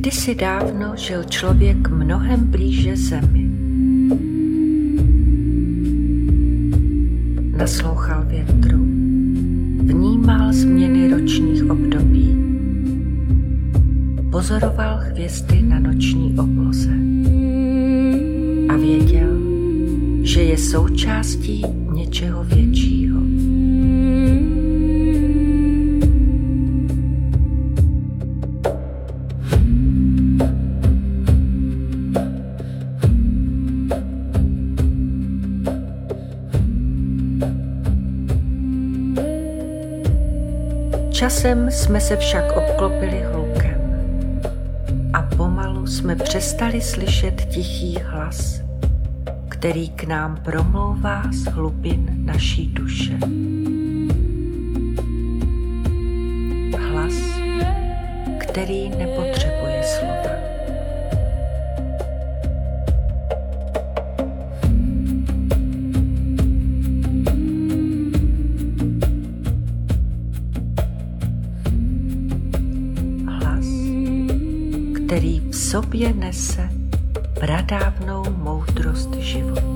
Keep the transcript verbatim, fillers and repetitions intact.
Kdysi dávno žil člověk mnohem blíže zemi. Naslouchal větru, vnímal změny ročních období, pozoroval hvězdy na noční obloze a věděl, že je součástí něčeho většího. Časem jsme se však obklopili hlukem a pomalu jsme přestali slyšet tichý hlas, který k nám promlouvá z hlubin naší duše. Hlas, který nepotřebuje slova. Který v sobě nese pradávnou moudrost života.